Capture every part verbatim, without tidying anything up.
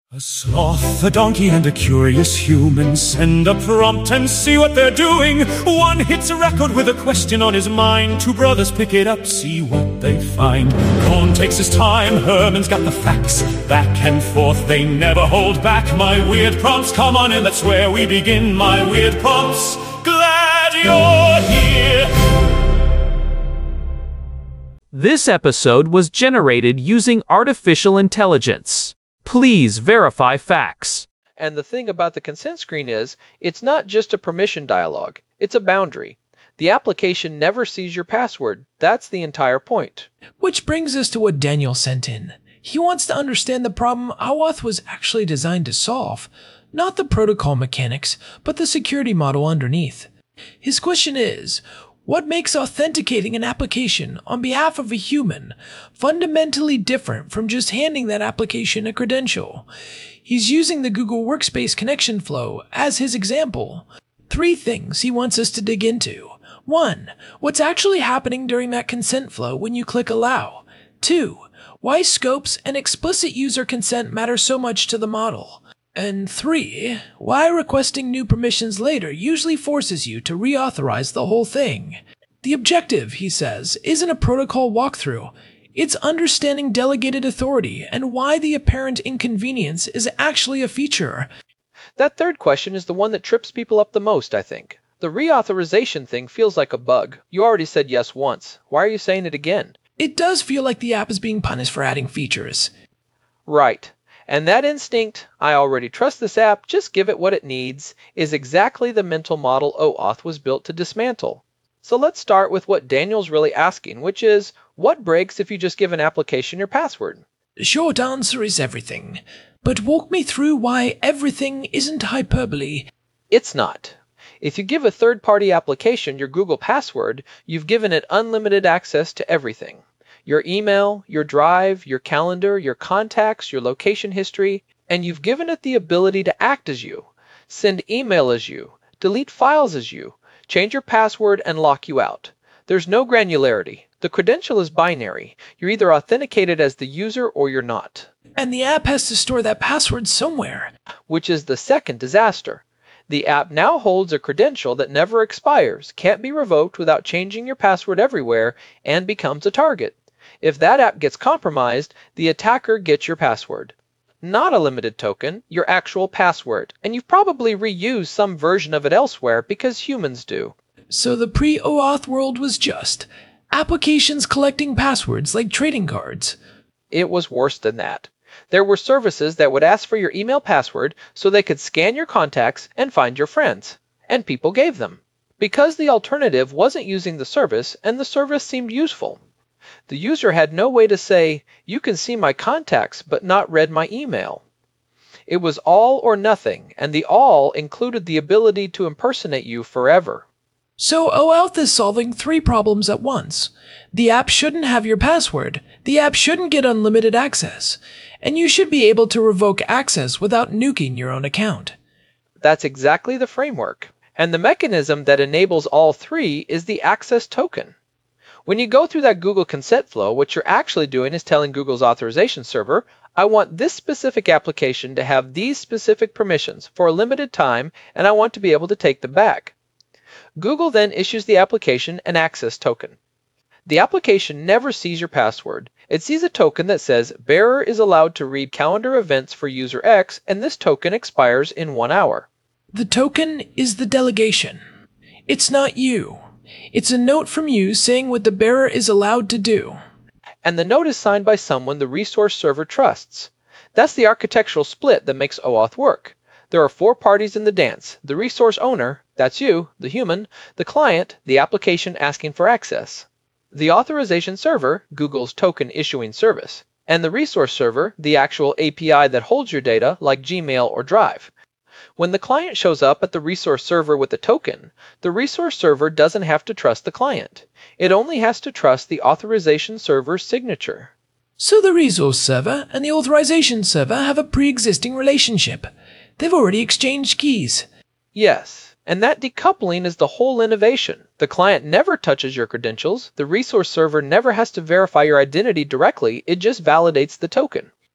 A sloth, a donkey, and a curious human send a prompt and see what they're doing. One hits a record with a question on his mind. Two brothers pick it up, see what they find. Cohn takes his time, Herman's got the facts. Back and forth, they never hold back. My weird prompts, come on in, that's where we begin. My weird prompts, glad you're here. This episode was generated using artificial intelligence. Please verify facts. And the thing about the consent screen is, it's not just a permission dialog, it's a boundary. The application never sees your password. That's the entire point. Which brings us to what Daniel sent in. He wants to understand the problem OAuth was actually designed to solve. Not the protocol mechanics, but the security model underneath. His question is, what makes authenticating an application on behalf of a human fundamentally different from just handing that application a credential? He's using the Google Workspace connection flow as his example. Three things he wants us to dig into. One, what's actually happening during that consent flow when you click allow? Two, why scopes and explicit user consent matter so much to the model? And three, why requesting new permissions later usually forces you to reauthorize the whole thing. The objective, he says, isn't a protocol walkthrough. It's understanding delegated authority and why the apparent inconvenience is actually a feature. That third question is the one that trips people up the most, I think. The reauthorization thing feels like a bug. You already said yes once. Why are you saying it again? It does feel like the app is being punished for adding features. Right. And that instinct, I already trust this app, just give it what it needs, is exactly the mental model OAuth was built to dismantle. So let's start with what Daniel's really asking, which is, what breaks if you just give an application your password? The short answer is everything. But walk me through why everything isn't hyperbole. It's not. If you give a third-party application your Google password, you've given it unlimited access to everything. Your email, your drive, your calendar, your contacts, your location history, and you've given it the ability to act as you, send email as you, delete files as you, change your password, and lock you out. There's no granularity. The credential is binary. You're either authenticated as the user or you're not. And the app has to store that password somewhere. Which is the second disaster. The app now holds a credential that never expires, can't be revoked without changing your password everywhere, and becomes a target. If that app gets compromised, the attacker gets your password. Not a limited token, your actual password, and you've probably reused some version of it elsewhere because humans do. So the pre-OAuth world was just applications collecting passwords like trading cards. It was worse than that. There were services that would ask for your email password so they could scan your contacts and find your friends, and people gave them. Because the alternative wasn't using the service, and the service seemed useful. The user had no way to say, you can see my contacts but not read my email. It was all or nothing, and the all included the ability to impersonate you forever. So OAuth is solving three problems at once. The app shouldn't have your password, the app shouldn't get unlimited access, and you should be able to revoke access without nuking your own account. That's exactly the framework, and the mechanism that enables all three is the access token. When you go through that Google consent flow, what you're actually doing is telling Google's authorization server, I want this specific application to have these specific permissions for a limited time, and I want to be able to take them back. Google then issues the application an access token. The application never sees your password. It sees a token that says, bearer is allowed to read calendar events for user X, and this token expires in one hour. The token is the delegation. It's not you. It's a note from you saying what the bearer is allowed to do. And the note is signed by someone the resource server trusts. That's the architectural split that makes OAuth work. There are four parties in the dance. The resource owner, that's you, the human, the client, the application asking for access, the authorization server, Google's token issuing service, and the resource server, the actual A P I that holds your data like Gmail or Drive. When the client shows up at the resource server with the token, the resource server doesn't have to trust the client. It only has to trust the authorization server's signature. So the resource server and the authorization server have a pre-existing relationship. They've already exchanged keys. Yes, and that decoupling is the whole innovation. The client never touches your credentials. The resource server never has to verify your identity directly. It just validates the token.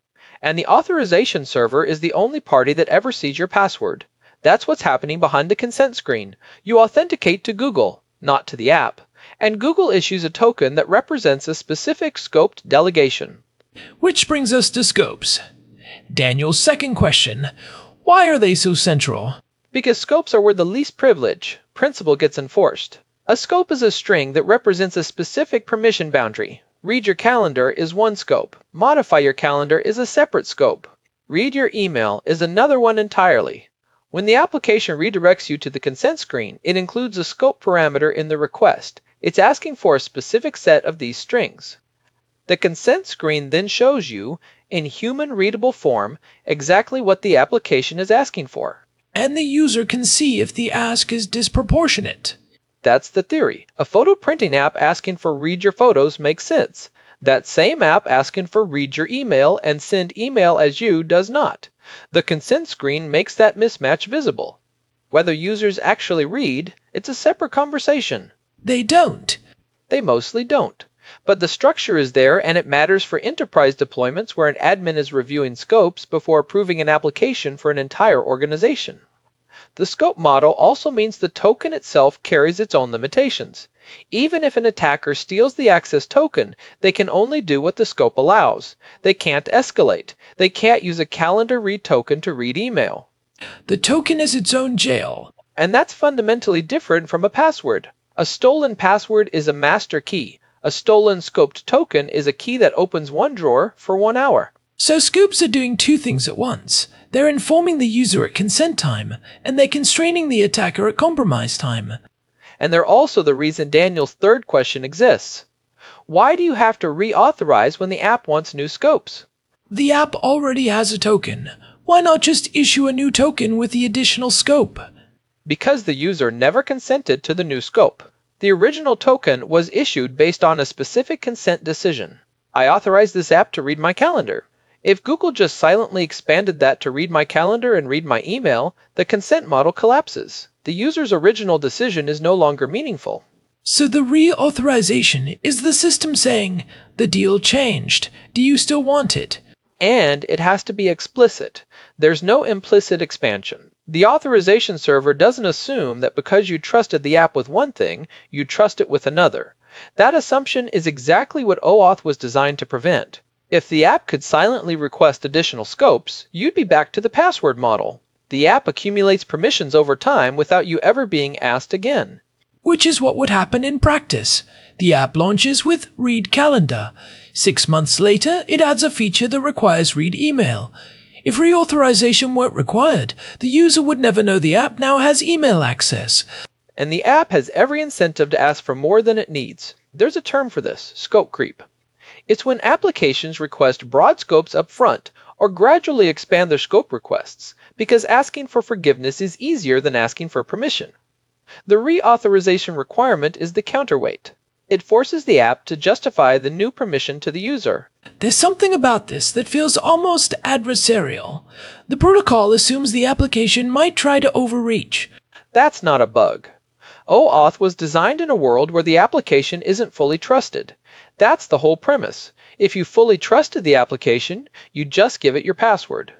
And the authorization server is the only party that ever sees your password. That's what's happening behind the consent screen. You authenticate to Google, not to the app. And Google issues a token that represents a specific scoped delegation. Which brings us to scopes. Daniel's second question. Why are they so central? Because scopes are where the least privilege principle gets enforced. A scope is a string that represents a specific permission boundary. Read your calendar is one scope. Modify your calendar is a separate scope. Read your email is another one entirely. When the application redirects you to the consent screen, it includes a scope parameter in the request. It's asking for a specific set of these strings. The consent screen then shows you, in human-readable form, exactly what the application is asking for. And the user can see if the ask is disproportionate. That's the theory. A photo printing app asking for read your photos makes sense. That same app asking for read your email and send email as you does not. The consent screen makes that mismatch visible. Whether users actually read, it's a separate conversation. They don't. They mostly don't. But the structure is there, and it matters for enterprise deployments where an admin is reviewing scopes before approving an application for an entire organization. The scope model also means the token itself carries its own limitations. Even if an attacker steals the access token, they can only do what the scope allows. They can't escalate. They can't use a calendar read token to read email. The token is its own jail. And that's fundamentally different from a password. A stolen password is a master key. A stolen scoped token is a key that opens one drawer for one hour. So scoops are doing two things at once. They're informing the user at consent time, and they're constraining the attacker at compromise time. And they're also the reason Daniel's third question exists. Why do you have to reauthorize when the app wants new scopes? The app already has a token. Why not just issue a new token with the additional scope? Because the user never consented to the new scope. The original token was issued based on a specific consent decision. I authorize this app to read my calendar. If Google just silently expanded that to read my calendar and read my email, the consent model collapses. The user's original decision is no longer meaningful. So the reauthorization is the system saying, the deal changed. Do you still want it? And it has to be explicit. There's no implicit expansion. The authorization server doesn't assume that because you trusted the app with one thing, you trust it with another. That assumption is exactly what OAuth was designed to prevent. If the app could silently request additional scopes, you'd be back to the password model. The app accumulates permissions over time without you ever being asked again. Which is what would happen in practice. The app launches with Read Calendar. Six months later, it adds a feature that requires Read Email. If reauthorization weren't required, the user would never know the app now has email access. And the app has every incentive to ask for more than it needs. There's a term for this, scope creep. It's when applications request broad scopes up front or gradually expand their scope requests, because asking for forgiveness is easier than asking for permission. The reauthorization requirement is the counterweight. It forces the app to justify the new permission to the user. There's something about this that feels almost adversarial. The protocol assumes the application might try to overreach. That's not a bug. OAuth was designed in a world where the application isn't fully trusted. That's the whole premise. If you fully trusted the application, you just give it your password.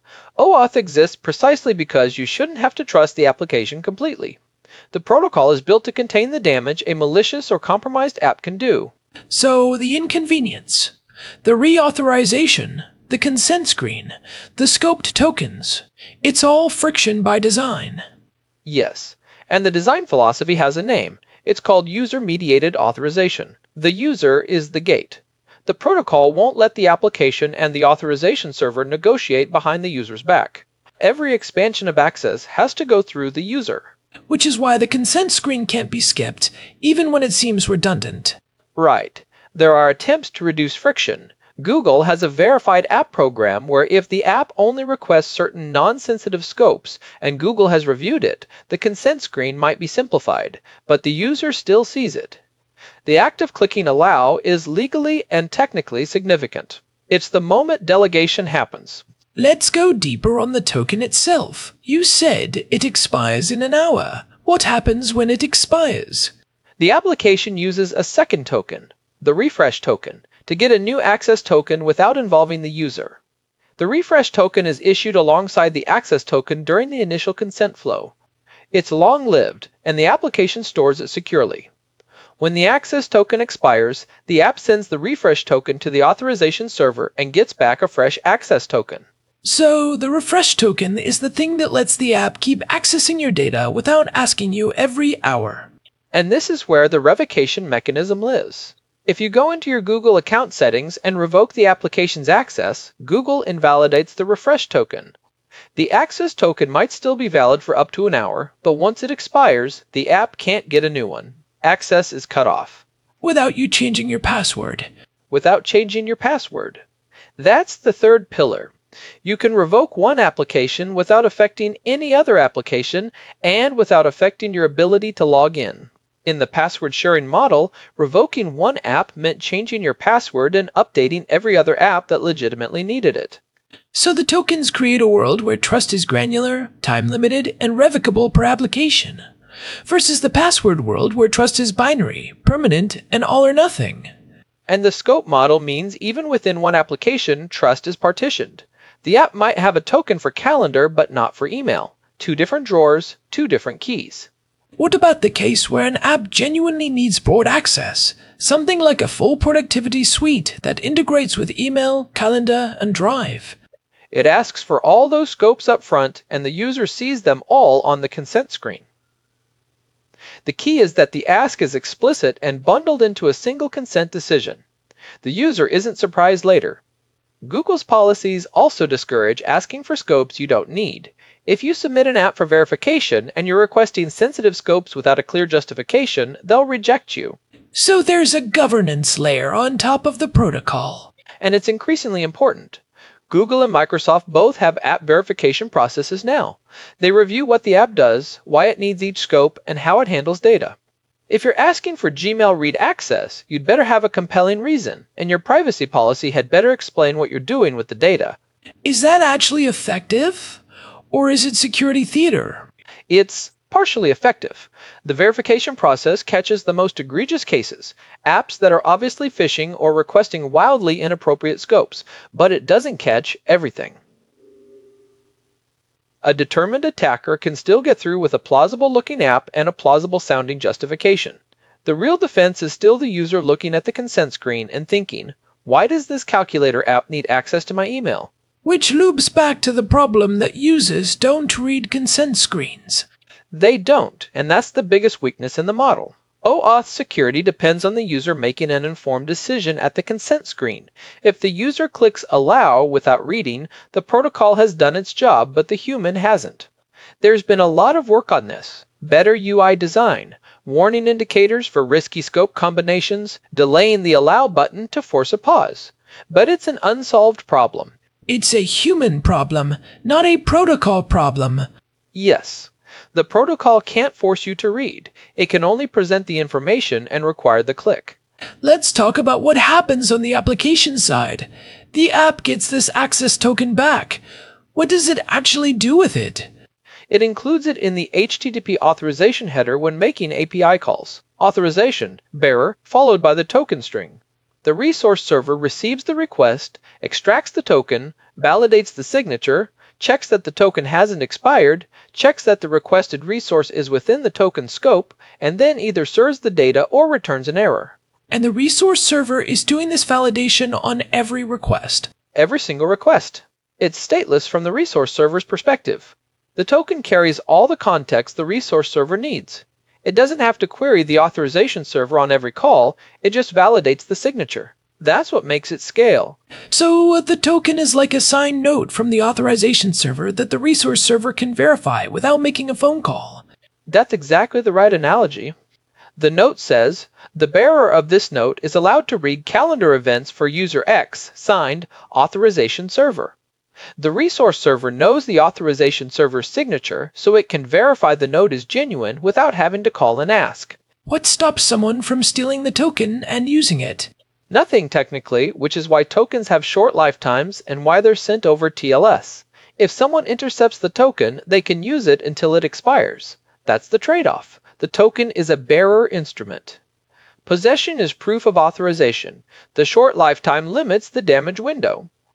OAuth exists precisely because you shouldn't have to trust the application completely. The protocol is built to contain the damage a malicious or compromised app can do. So the inconvenience, the reauthorization, the consent screen, the scoped tokens, it's all friction by design. Yes, and the design philosophy has a name. It's called user-mediated authorization. The user is the gate. The protocol won't let the application and the authorization server negotiate behind the user's back. Every expansion of access has to go through the user. Which is why the consent screen can't be skipped, even when it seems redundant. Right. There are attempts to reduce friction. Google has a verified app program where if the app only requests certain non-sensitive scopes and Google has reviewed it, the consent screen might be simplified, but the user still sees it. The act of clicking Allow is legally and technically significant. It's the moment delegation happens. Let's go deeper on the token itself. You said it expires in an hour. What happens when it expires? The application uses a second token, the refresh token, to get a new access token without involving the user. The refresh token is issued alongside the access token during the initial consent flow. It's long-lived, and the application stores it securely. When the access token expires, the app sends the refresh token to the authorization server and gets back a fresh access token. So, the refresh token is the thing that lets the app keep accessing your data without asking you every hour. And this is where the revocation mechanism lives. If you go into your Google account settings and revoke the application's access, Google invalidates the refresh token. The access token might still be valid for up to an hour, but once it expires, the app can't get a new one. Access is cut off. Without you changing your password. Without changing your password. That's the third pillar. You can revoke one application without affecting any other application and without affecting your ability to log in. In the password sharing model, revoking one app meant changing your password and updating every other app that legitimately needed it. So the tokens create a world where trust is granular, time-limited, and revocable per application, versus the password world where trust is binary, permanent, and all or nothing. And the scope model means even within one application, trust is partitioned. The app might have a token for calendar, but not for email. Two different drawers, two different keys. What about the case where an app genuinely needs broad access? Something like a full productivity suite that integrates with email, calendar, and Drive. It asks for all those scopes up front, and the user sees them all on the consent screen. The key is that the ask is explicit and bundled into a single consent decision. The user isn't surprised later. Google's policies also discourage asking for scopes you don't need. If you submit an app for verification and you're requesting sensitive scopes without a clear justification, they'll reject you. So there's a governance layer on top of the protocol. And it's increasingly important. Google and Microsoft both have app verification processes now. They review what the app does, why it needs each scope, and how it handles data. If you're asking for Gmail read access, you'd better have a compelling reason, and your privacy policy had better explain what you're doing with the data. Is that actually effective? Or is it security theater? It's partially effective. The verification process catches the most egregious cases, apps that are obviously phishing or requesting wildly inappropriate scopes, but it doesn't catch everything. A determined attacker can still get through with a plausible-looking app and a plausible-sounding justification. The real defense is still the user looking at the consent screen and thinking, why does this calculator app need access to my email? Which loops back to the problem that users don't read consent screens. They don't, and that's the biggest weakness in the model. OAuth security depends on the user making an informed decision at the consent screen. If the user clicks allow without reading, the protocol has done its job, but the human hasn't. There's been a lot of work on this. Better U I design, warning indicators for risky scope combinations, delaying the allow button to force a pause. But it's an unsolved problem. It's a human problem, not a protocol problem. Yes. The protocol can't force you to read. It can only present the information and require the click. Let's talk about what happens on the application side. The app gets this access token back. What does it actually do with it? It includes it in the H T T P authorization header when making A P I calls. Authorization, bearer, followed by the token string. The resource server receives the request, extracts the token, validates the signature, checks that the token hasn't expired, checks that the requested resource is within the token scope, and then either serves the data or returns an error. And the resource server is doing this validation on every request. Every single request. It's stateless from the resource server's perspective. The token carries all the context the resource server needs. It doesn't have to query the authorization server on every call, it just validates the signature. That's what makes it scale. So uh, the token is like a signed note from the authorization server that the resource server can verify without making a phone call. That's exactly the right analogy. The note says, the bearer of this note is allowed to read calendar events for user X, signed, authorization server. The resource server knows the authorization server's signature, so it can verify the note is genuine without having to call and ask. What stops someone from stealing the token and using it? Nothing, technically, which is why tokens have short lifetimes and why they're sent over T L S. If someone intercepts the token, they can use it until it expires. That's the trade-off. The token is a bearer instrument. Possession is proof of authorization. The short lifetime limits the damage window.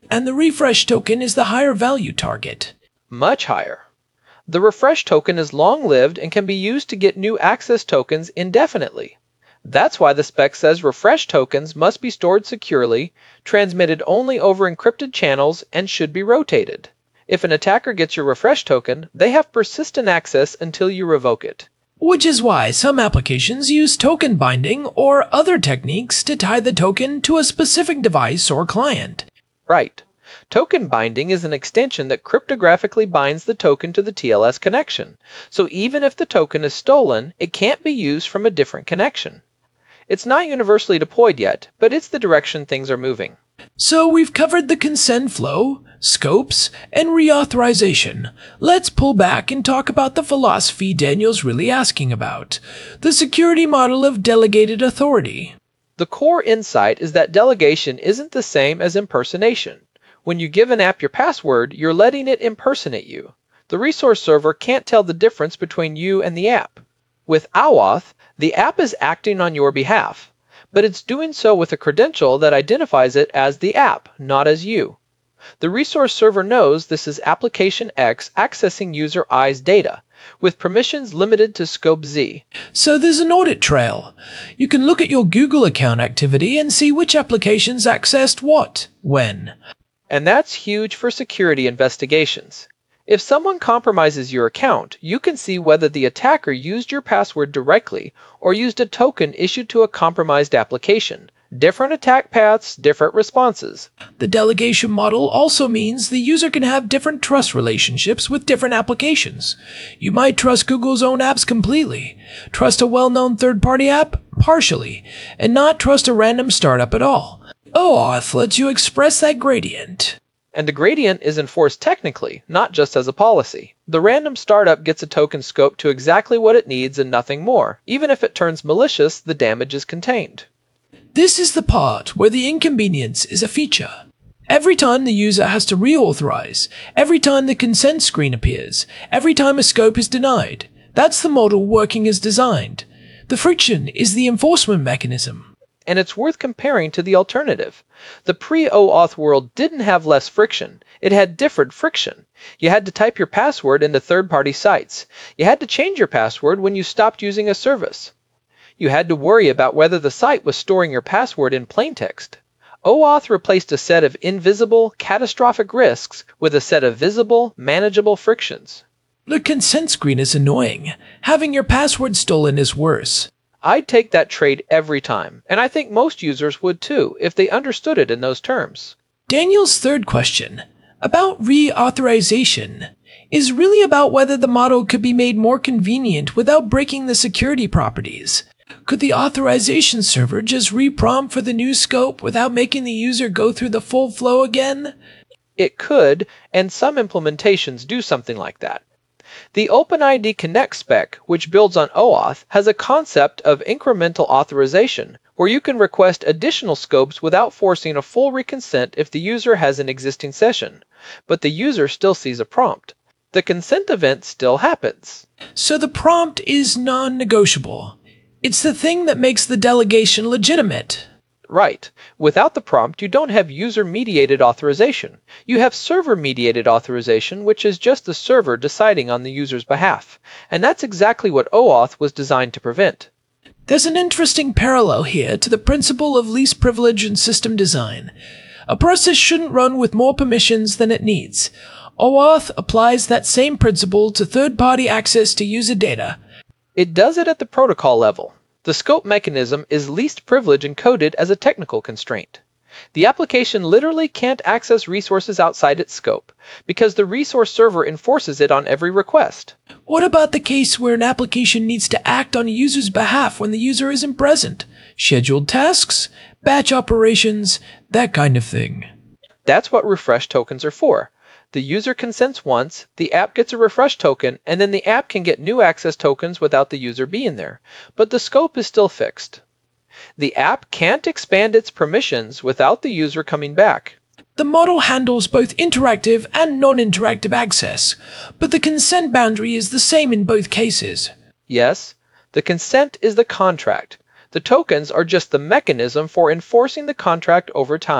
And the refresh token is the higher value target. Much higher. The refresh token is long-lived and can be used to get new access tokens indefinitely. That's why the spec says refresh tokens must be stored securely, transmitted only over encrypted channels, and should be rotated. If an attacker gets your refresh token, they have persistent access until you revoke it. Which is why some applications use token binding or other techniques to tie the token to a specific device or client. Right. Token binding is an extension that cryptographically binds the token to the T L S connection, so even if the token is stolen, it can't be used from a different connection. It's not universally deployed yet, but it's the direction things are moving. So we've covered the consent flow, scopes, and reauthorization. Let's pull back and talk about the philosophy Daniel's really asking about, the security model of delegated authority. The core insight is that delegation isn't the same as impersonation. When you give an app your password, you're letting it impersonate you. The resource server can't tell the difference between you and the app. With OAuth, the app is acting on your behalf, but it's doing so with a credential that identifies it as the app, not as you. The resource server knows this is application X accessing user I's data, with permissions limited to scope Z. So there's an audit trail. You can look at your Google account activity and see which applications accessed what, when. And that's huge for security investigations. If someone compromises your account, you can see whether the attacker used your password directly or used a token issued to a compromised application. Different attack paths, different responses. The delegation model also means the user can have different trust relationships with different applications. You might trust Google's own apps completely, trust a well-known third-party app partially, and not trust a random startup at all. OAuth lets you express that gradient. And the gradient is enforced technically, not just as a policy. The random startup gets a token scoped to exactly what it needs and nothing more. Even if it turns malicious, the damage is contained. This is the part where the inconvenience is a feature. Every time the user has to reauthorize, every time the consent screen appears, every time a scope is denied, that's the model working as designed. The friction is the enforcement mechanism. And it's worth comparing to the alternative. The pre-OAuth world didn't have less friction. It had different friction. You had to type your password into third-party sites. You had to change your password when you stopped using a service. You had to worry about whether the site was storing your password in plaintext. OAuth replaced a set of invisible, catastrophic risks with a set of visible, manageable frictions. The consent screen is annoying. Having your password stolen is worse. I'd take that trade every time, and I think most users would too, if they understood it in those terms. Daniel's third question, about reauthorization, is really about whether the model could be made more convenient without breaking the security properties. Could the authorization server just reprompt for the new scope without making the user go through the full flow again? It could, and some implementations do something like that. The OpenID Connect spec, which builds on OAuth, has a concept of incremental authorization, where you can request additional scopes without forcing a full reconsent if the user has an existing session, but the user still sees a prompt. The consent event still happens. So the prompt is non-negotiable. It's the thing that makes the delegation legitimate. Right. Without the prompt, you don't have user-mediated authorization. You have server-mediated authorization, which is just the server deciding on the user's behalf. And that's exactly what OAuth was designed to prevent. There's an interesting parallel here to the principle of least privilege in system design. A process shouldn't run with more permissions than it needs. OAuth applies that same principle to third-party access to user data. It does it at the protocol level. The scope mechanism is least privilege encoded as a technical constraint. The application literally can't access resources outside its scope, because the resource server enforces it on every request. What about the case where an application needs to act on a user's behalf when the user isn't present? Scheduled tasks, batch operations, that kind of thing. That's what refresh tokens are for. The user consents once, the app gets a refresh token, and then the app can get new access tokens without the user being there. But the scope is still fixed. The app can't expand its permissions without the user coming back. The model handles both interactive and non-interactive access, but the consent boundary is the same in both cases. Yes, the consent is the contract. The tokens are just the mechanism for enforcing the contract over time.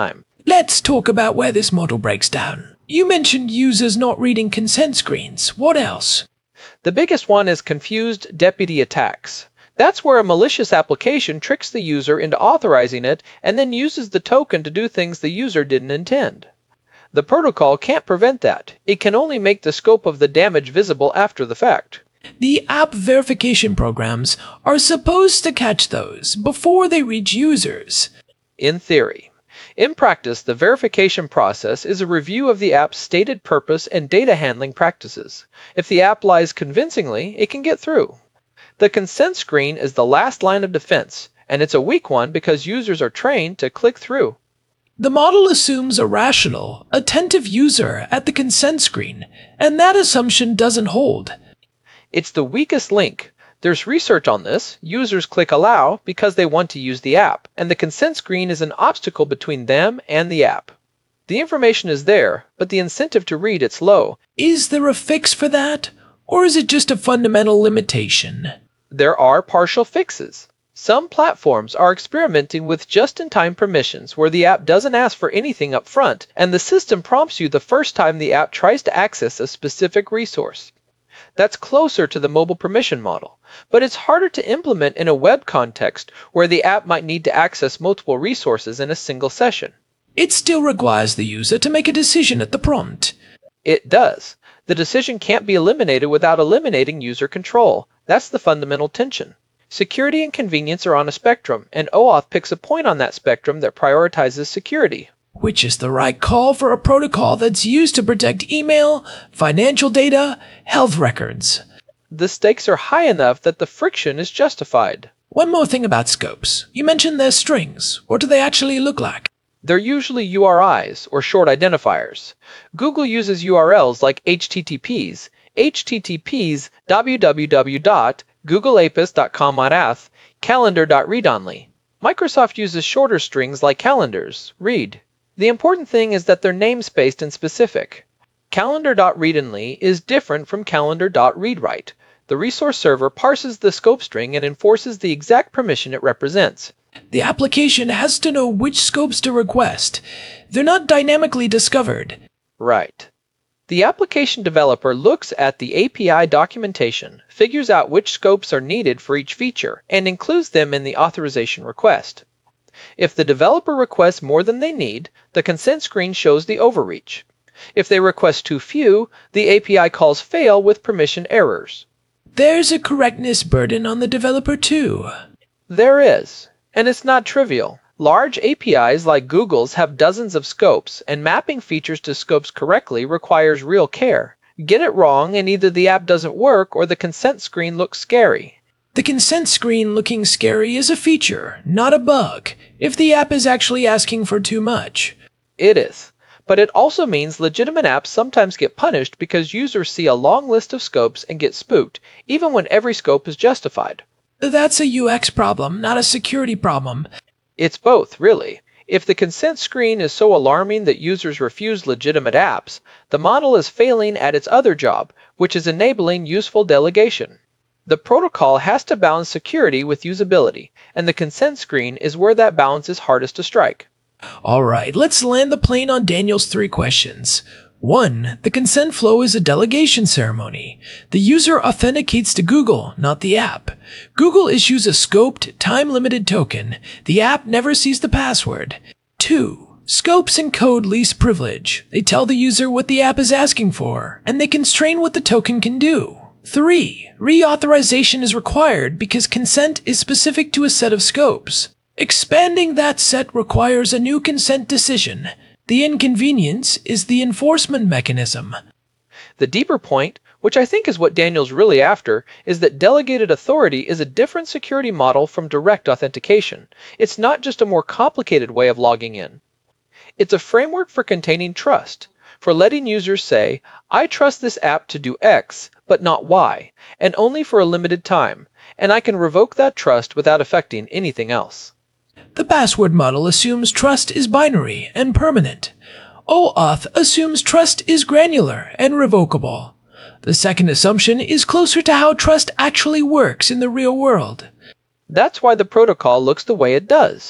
Let's talk about where this model breaks down. You mentioned users not reading consent screens. What else? The biggest one is confused deputy attacks. That's where a malicious application tricks the user into authorizing it and then uses the token to do things the user didn't intend. The protocol can't prevent that. It can only make the scope of the damage visible after the fact. The app verification programs are supposed to catch those before they reach users. In theory. In practice, the verification process is a review of the app's stated purpose and data handling practices. If the app lies convincingly, it can get through. The consent screen is the last line of defense, and it's a weak one because users are trained to click through. The model assumes a rational, attentive user at the consent screen, and that assumption doesn't hold. It's the weakest link. There's research on this. Users click allow because they want to use the app, and the consent screen is an obstacle between them and the app. The information is there, but the incentive to read it's low. Is there a fix for that, or is it just a fundamental limitation? There are partial fixes. Some platforms are experimenting with just-in-time permissions where the app doesn't ask for anything up front, and the system prompts you the first time the app tries to access a specific resource. That's closer to the mobile permission model, but it's harder to implement in a web context where the app might need to access multiple resources in a single session. It still requires the user to make a decision at the prompt. It does. The decision can't be eliminated without eliminating user control. That's the fundamental tension. Security and convenience are on a spectrum, and OAuth picks a point on that spectrum that prioritizes security. Which is the right call for a protocol that's used to protect email, financial data, health records. The stakes are high enough that the friction is justified. One more thing about scopes. You mentioned they're strings. What do they actually look like? They're usually U R Is, or short identifiers. Google uses U R Ls like H T T Ps, H T T Ps w w w dot google apis dot com dot a th, calendar dot read only. Microsoft uses shorter strings like calendars, read. The important thing is that they're namespaced and specific. calendar dot read only is different from calendar dot read write. The resource server parses the scope string and enforces the exact permission it represents. The application has to know which scopes to request. They're not dynamically discovered. Right. The application developer looks at the A P I documentation, figures out which scopes are needed for each feature, and includes them in the authorization request. If the developer requests more than they need, the consent screen shows the overreach. If they request too few, the A P I calls fail with permission errors. There's a correctness burden on the developer too. There is, and it's not trivial. Large A P Is like Google's have dozens of scopes, and mapping features to scopes correctly requires real care. Get it wrong and either the app doesn't work or the consent screen looks scary. The consent screen looking scary is a feature, not a bug, if the app is actually asking for too much. It is. But it also means legitimate apps sometimes get punished because users see a long list of scopes and get spooked, even when every scope is justified. That's a U X problem, not a security problem. It's both, really. If the consent screen is so alarming that users refuse legitimate apps, the model is failing at its other job, which is enabling useful delegation. The protocol has to balance security with usability, and the consent screen is where that balance is hardest to strike. Alright, let's land the plane on Daniel's three questions. One, the consent flow is a delegation ceremony. The user authenticates to Google, not the app. Google issues a scoped, time-limited token. The app never sees the password. Two, scopes encode least privilege. They tell the user what the app is asking for, and they constrain what the token can do. Three, reauthorization is required because consent is specific to a set of scopes. Expanding that set requires a new consent decision. The inconvenience is the enforcement mechanism. The deeper point, which I think is what Daniel's really after, is that delegated authority is a different security model from direct authentication. It's not just a more complicated way of logging in. It's a framework for containing trust, for letting users say, I trust this app to do X, but not Y, and only for a limited time, and I can revoke that trust without affecting anything else. The password model assumes trust is binary and permanent. OAuth assumes trust is granular and revocable. The second assumption is closer to how trust actually works in the real world. That's why the protocol looks the way it does.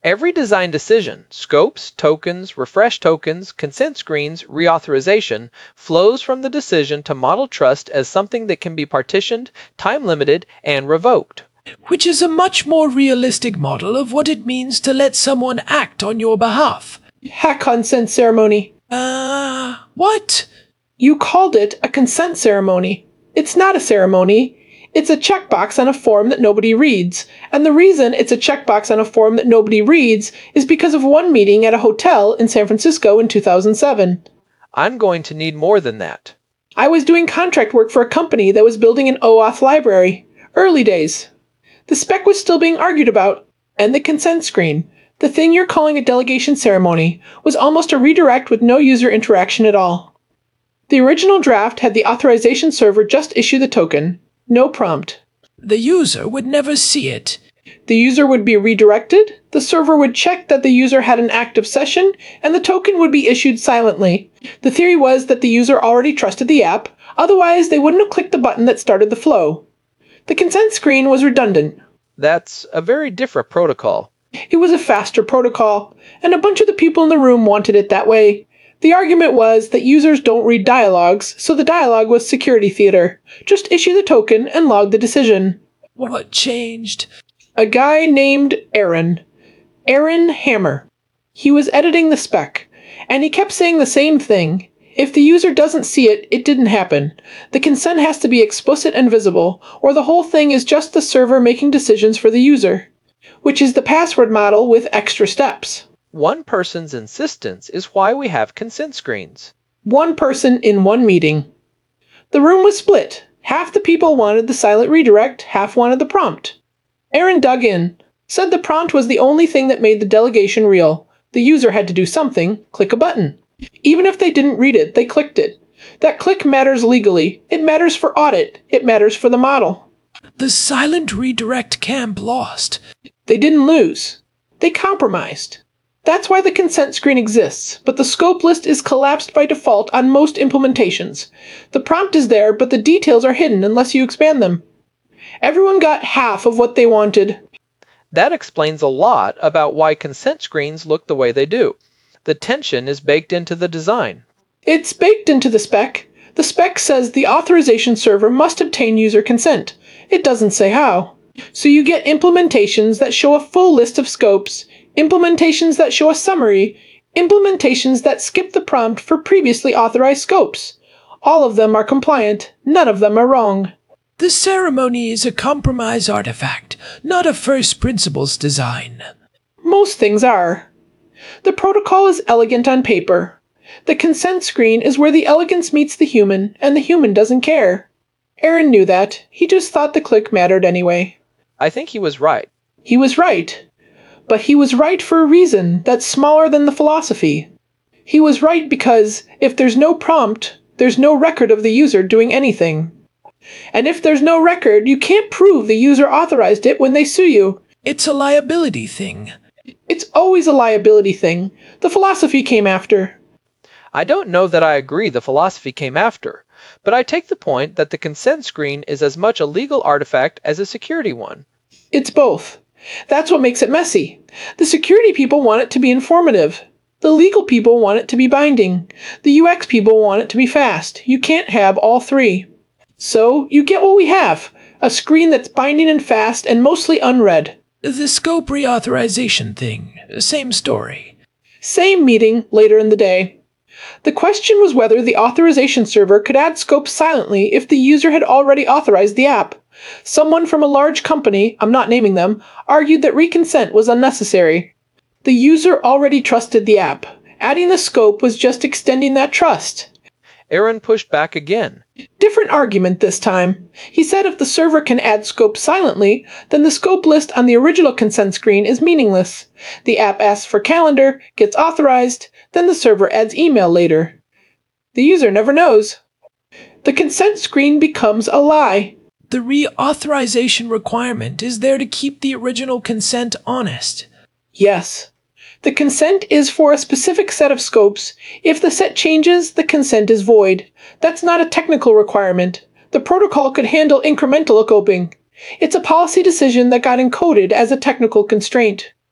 Every design decision, scopes, tokens, refresh tokens, consent screens, reauthorization, flows from the decision to model trust as something that can be partitioned, time-limited, and revoked. Which is a much more realistic model of what it means to let someone act on your behalf. A consent ceremony. Uh, what? You called it a consent ceremony. It's not a ceremony. It's a checkbox on a form that nobody reads. And the reason it's a checkbox on a form that nobody reads is because of one meeting at a hotel in San Francisco in two thousand seven. I'm going to need more than that. I was doing contract work for a company that was building an OAuth library. Early days. The spec was still being argued about, and the consent screen, the thing you're calling a delegation ceremony, was almost a redirect with no user interaction at all. The original draft had the authorization server just issue the token, no prompt. The user would never see it. The user would be redirected, the server would check that the user had an active session, and the token would be issued silently. The theory was that the user already trusted the app, otherwise they wouldn't have clicked the button that started the flow. The consent screen was redundant. That's a very different protocol. It was a faster protocol, and a bunch of the people in the room wanted it that way. The argument was that users don't read dialogues, so the dialogue was security theater. Just issue the token and log the decision. What changed? A guy named Aaron. Aaron Hammer. He was editing the spec, and he kept saying the same thing. If the user doesn't see it, it didn't happen. The consent has to be explicit and visible, or the whole thing is just the server making decisions for the user, which is the password model with extra steps. One person's insistence is why we have consent screens. One person in one meeting. The room was split. Half the people wanted the silent redirect, half wanted the prompt. Aaron dug in, said the prompt was the only thing that made the delegation real. The user had to do something, click a button. Even if they didn't read it, they clicked it. That click matters legally. It matters for audit. It matters for the model. The silent redirect camp lost. They didn't lose. They compromised. That's why the consent screen exists, but the scope list is collapsed by default on most implementations. The prompt is there, but the details are hidden unless you expand them. Everyone got half of what they wanted. That explains a lot about why consent screens look the way they do. The tension is baked into the design. It's baked into the spec. The spec says the authorization server must obtain user consent. It doesn't say how. So you get implementations that show a full list of scopes, implementations that show a summary, implementations that skip the prompt for previously authorized scopes. All of them are compliant. None of them are wrong. The ceremony is a compromise artifact, not a first principles design. Most things are. The protocol is elegant on paper. The consent screen is where the elegance meets the human, and the human doesn't care. Aaron knew that. He just thought the click mattered anyway. I think he was right. He was right. But he was right for a reason that's smaller than the philosophy. He was right because if there's no prompt, there's no record of the user doing anything. And if there's no record, you can't prove the user authorized it when they sue you. It's a liability thing. It's always a liability thing. The philosophy came after. I don't know that I agree the philosophy came after, but I take the point that the consent screen is as much a legal artifact as a security one. It's both. That's what makes it messy. The security people want it to be informative. The legal people want it to be binding. The U X people want it to be fast. You can't have all three. So, you get what we have. A screen that's binding and fast and mostly unread. The scope reauthorization thing. Same story. Same meeting later in the day. The question was whether the authorization server could add scopes silently if the user had already authorized the app. Someone from a large company, I'm not naming them, argued that reconsent was unnecessary. The user already trusted the app. Adding the scope was just extending that trust. Aaron pushed back again. Different argument this time. He said if the server can add scope silently, then the scope list on the original consent screen is meaningless. The app asks for calendar, gets authorized, then the server adds email later. The user never knows. The consent screen becomes a lie. The reauthorization requirement is there to keep the original consent honest. Yes. The consent is for a specific set of scopes. If the set changes, the consent is void. That's not a technical requirement. The protocol could handle incremental scoping. It's a policy decision that got encoded as a technical constraint.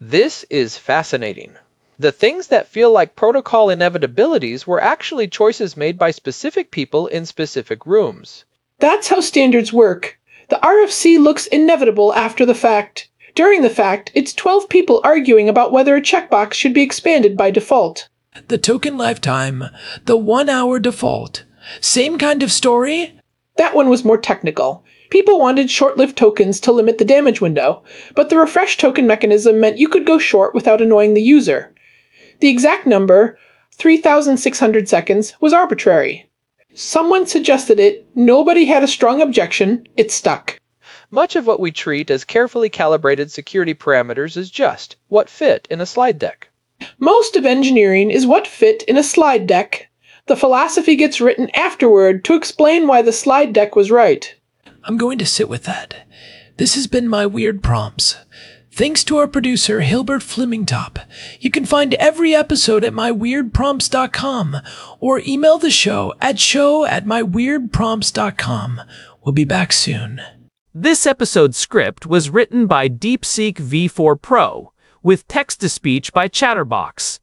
This is fascinating. The things that feel like protocol inevitabilities were actually choices made by specific people in specific rooms. That's how standards work. The R F C looks inevitable after the fact. During the fact, it's twelve people arguing about whether a checkbox should be expanded by default. The token lifetime, the one-hour default. Same kind of story? That one was more technical. People wanted short-lived tokens to limit the damage window, but the refresh token mechanism meant you could go short without annoying the user. The exact number, three thousand six hundred seconds, was arbitrary. Someone suggested it, nobody had a strong objection, it stuck. Much of what we treat as carefully calibrated security parameters is just what fit in a slide deck. Most of engineering is what fit in a slide deck. The philosophy gets written afterward to explain why the slide deck was right. I'm going to sit with that. This has been my Weird Prompts. Thanks to our producer, Hilbert Flemingtop. You can find every episode at my weird prompts dot com or email the show at show at my weird prompts dot com. We'll be back soon. This episode's script was written by DeepSeek V four Pro, with text-to-speech by Chatterbox.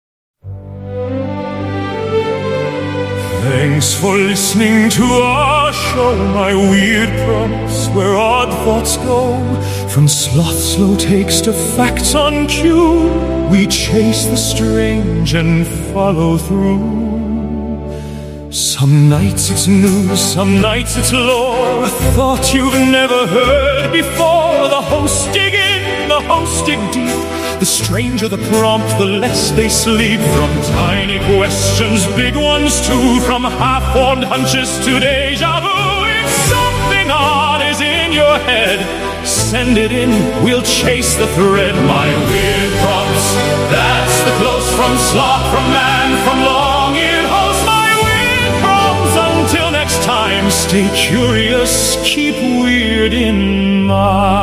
Thanks for listening to our show, My Weird Prompts, where odd thoughts go. From sloth slow takes to facts on cue, we chase the strange and follow through. Some nights it's news, some nights it's lore, a thought you've never heard before. The hosts dig in, the hosts dig deep. The stranger the prompt, the less they sleep. From tiny questions, big ones too. From half-formed hunches to deja vu. If something odd is in your head, send it in, we'll chase the thread. My Weird Prompts, that's the close from sloth, from man, from long-eared host. My Weird Prompts, until next time, stay curious, keep weird in mind.